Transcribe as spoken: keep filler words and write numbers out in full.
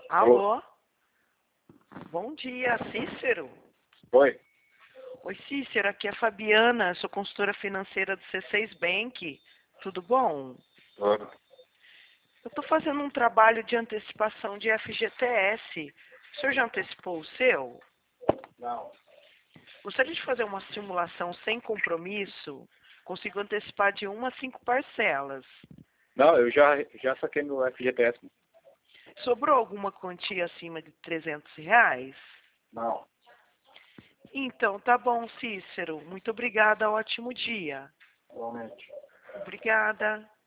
Alô? Bom dia, Cícero. Oi. Oi, Cícero, aqui é a Fabiana, sou consultora financeira do C seis Bank. Tudo bom? Tudo. Eu estou fazendo um trabalho de antecipação de F G T S. O senhor já antecipou o seu? Não. Gostaria de fazer uma simulação sem compromisso? Consigo antecipar de uma a cinco parcelas. Não, eu já, já saquei meu F G T S. Sobrou alguma quantia acima de trezentos reais? Não. Então, tá bom, Cícero. Muito obrigada, ótimo dia. Igualmente. Obrigada.